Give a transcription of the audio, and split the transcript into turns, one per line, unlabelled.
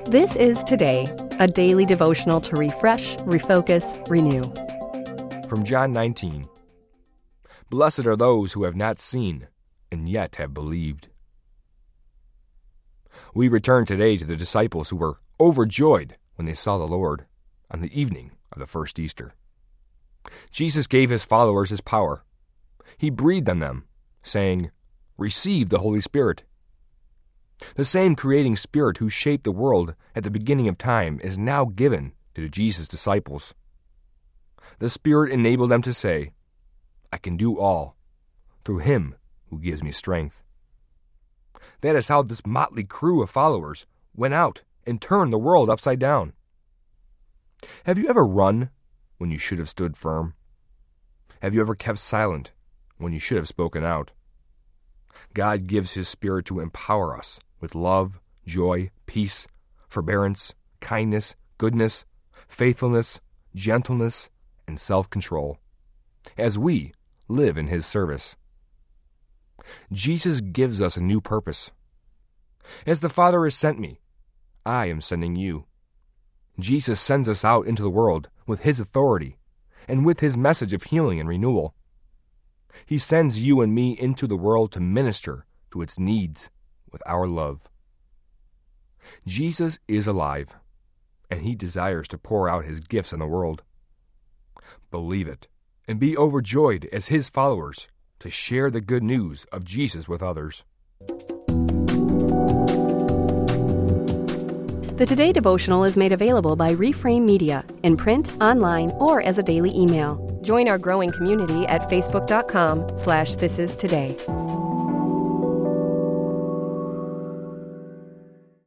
This is Today, a daily devotional to refresh, refocus, renew.
From John 19. Blessed are those who have not seen and yet have believed. We return today to the disciples who were overjoyed when they saw the Lord on the evening of the first Easter. Jesus gave his followers his power. He breathed on them, saying, "Receive the Holy Spirit." The same creating Spirit who shaped the world at the beginning of time is now given to Jesus' disciples. The Spirit enabled them to say, "I can do all through him who gives me strength." That is how this motley crew of followers went out and turned the world upside down. Have you ever run when you should have stood firm? Have you ever kept silent when you should have spoken out? God gives his Spirit to empower us with love, joy, peace, forbearance, kindness, goodness, faithfulness, gentleness, and self-control, as we live in his service. Jesus gives us a new purpose. As the Father has sent me, I am sending you. Jesus sends us out into the world with his authority and with his message of healing and renewal. He sends you and me into the world to minister to its needs with our love. Jesus is alive, and he desires to pour out his gifts on the world. Believe it, and be overjoyed as his followers to share the good news of Jesus with others.
The Today devotional is made available by Reframe Media in print, online, or as a daily email. Join our growing community at facebook.com/thisIsToday.